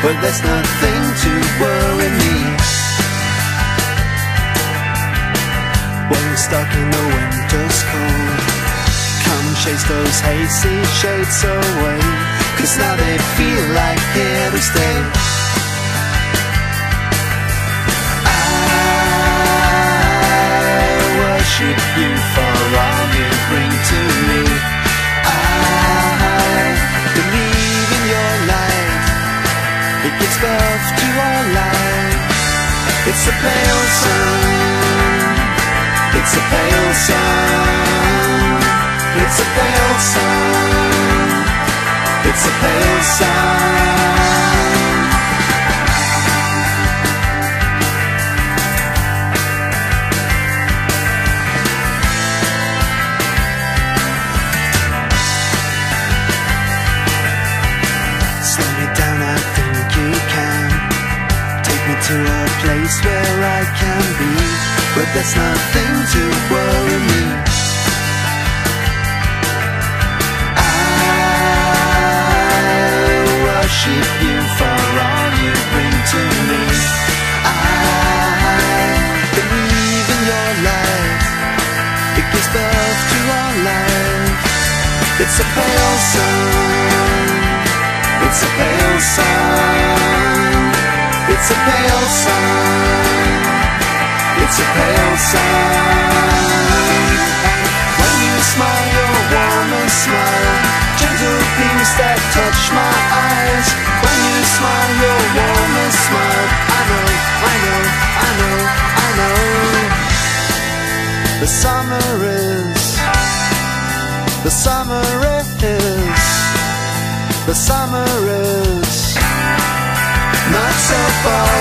but there's nothing to worry me. When you're stuck in the winter's cold, come chase those hazy shades away, 'cause now they feel like here to stay. I worship you for all you bring to me. I believe in your light, it gives birth to our life. It's a pale sun, it's a pale sun, it's a pale sun, it's a pale sun. Slow me down, I think you can. Take me to a place where I can be, but there's nothing to worry me. I worship you for all you bring to me. I believe in your life, it gives birth to our life. It's a pale sun, it's a pale sun, it's a pale sun, it's a pale sun. When you smile, your warmest smile, gentle beams that touch my eyes. When you smile, your warmest smile, I know, I know, I know, I know. The summer is, the summer is, the summer is not so far